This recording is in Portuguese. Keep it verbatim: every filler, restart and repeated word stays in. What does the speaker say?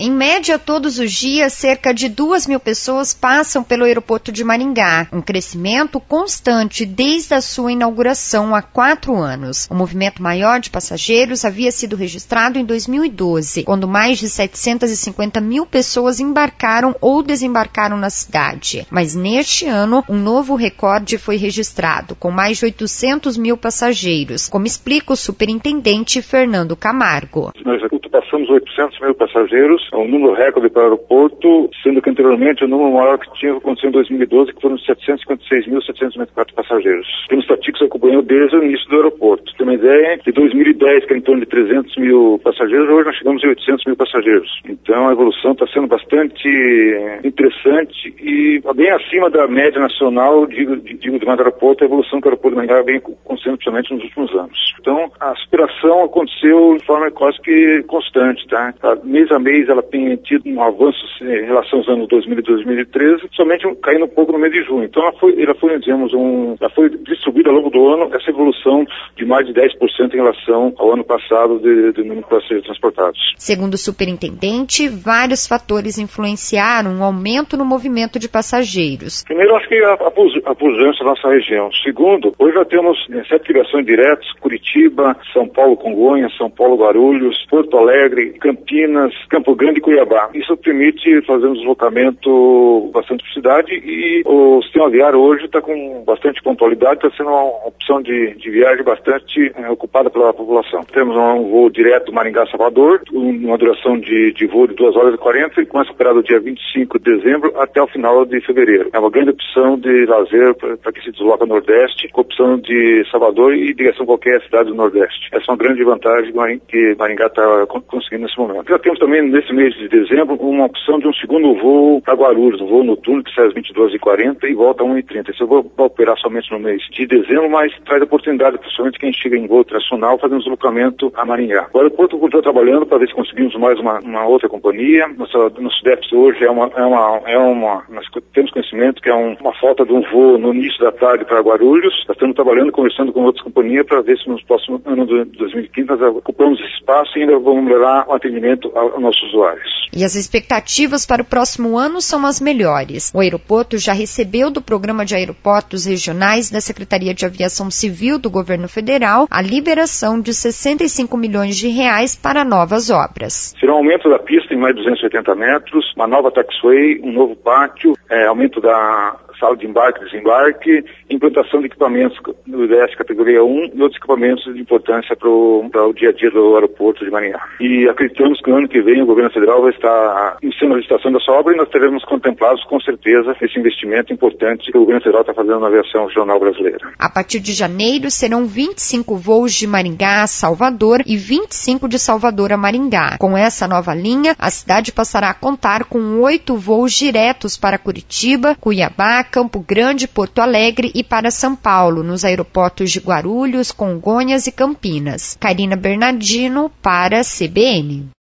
Em média, todos os dias, cerca de duas mil pessoas passam pelo aeroporto de Maringá, um crescimento constante desde a sua inauguração há quatro anos. O movimento maior de passageiros havia sido registrado em dois mil e doze, quando mais de setecentas e cinquenta mil pessoas embarcaram ou desembarcaram na cidade. Mas neste ano, um novo recorde foi registrado, com mais de oitocentos mil passageiros, como explica o superintendente Fernando Camargo. Nós passamos oitocentos mil passageiros, um número recorde para o aeroporto, sendo que anteriormente o número maior que tinha acontecido em dois mil e doze, que foram setecentos e cinquenta e seis mil setecentos e noventa e quatro passageiros. Temos estatísticas que acompanham desde o início do aeroporto. Tem uma ideia, de dois mil e dez, que era em torno de trezentos mil passageiros, hoje nós chegamos a oitocentos mil passageiros. Então a evolução está sendo bastante interessante e bem acima da média nacional, digo, digo de mais aeroporto, a evolução que o aeroporto de Maringá vem acontecendo principalmente nos últimos anos. Então a superação aconteceu de forma quase que constante, tá? Mês a mês ela tem tido um avanço em relação aos anos dois mil e dois mil e treze, somente caindo um pouco no mês de junho. Então ela foi, ela foi, digamos, um, ela foi distribuída ao longo do ano essa evolução de mais de dez por cento em relação ao ano passado de, de número de passageiros transportados. Segundo o superintendente, vários fatores influenciaram um aumento no movimento de passageiros. Primeiro, acho que a, a pujança da nossa região. Segundo, hoje já temos né, sete ligações diretas, Curitiba, São Paulo, Congonhas, São Paulo, Guarulhos, Porto Alegre, Campinas, Campo Grande e Cuiabá. Isso permite fazer um deslocamento bastante por cidade e o sistema viário hoje está com bastante pontualidade, está sendo uma opção de, de viagem bastante é, ocupada pela população. Temos um voo direto Maringá-Salvador, uma duração de, de voo de duas horas e quarenta e começa a operar do dia vinte e cinco de dezembro até o final de fevereiro. É uma grande opção de lazer para quem se desloca no Nordeste, com opção de Salvador e direção a qualquer cidade do Nordeste. Essa é uma grande vantagem que Maringá está conseguindo nesse momento. Já temos também, nesse mês de dezembro, uma opção de um segundo voo para Guarulhos, um voo noturno que sai às vinte e duas e quarenta e volta às uma e trinta. Esse eu vou operar somente no mês de dezembro, mas traz oportunidade, principalmente quem chega em voo internacional, fazendo deslocamento a Maringá. O aeroporto continua trabalhando para ver se conseguimos mais uma, uma outra companhia. Nossa, nosso déficit hoje é uma, é uma, é uma, nós temos conhecimento que é um, uma falta de um voo no início da tarde para Guarulhos. Nós estamos trabalhando, conversando com outras companhias para ver se nos próximos anos de dois mil e quinze nós ocupamos esse espaço e ainda vamos melhorar o atendimento aos nossos usuários. E as expectativas para o próximo ano são as melhores. O aeroporto já recebeu do Programa de Aeroportos Regionais da Secretaria de Aviação Civil do Governo Federal a liberação de sessenta e cinco milhões de reais para novas obras. Será um aumento da pista em mais de duzentos e oitenta metros, uma nova taxiway, um novo pátio, é, aumento da sala de embarque e desembarque, implantação de equipamentos do I D S categoria um e outros equipamentos de importância para o dia a dia do aeroporto de Maringá. E acreditamos que no ano que vem o governo federal vai estar iniciando a licitação dessa obra e nós teremos contemplados com certeza esse investimento importante que o governo federal está fazendo na aviação regional brasileira. A partir de janeiro serão vinte e cinco voos de Maringá a Salvador e vinte e cinco de Salvador a Maringá. Com essa nova linha, a cidade passará a contar com oito voos diretos para Curitiba, Cuiabá, Campo Grande, Porto Alegre e para São Paulo, nos aeroportos de Guarulhos, Congonhas e Campinas. Karina Bernardino para a C B N.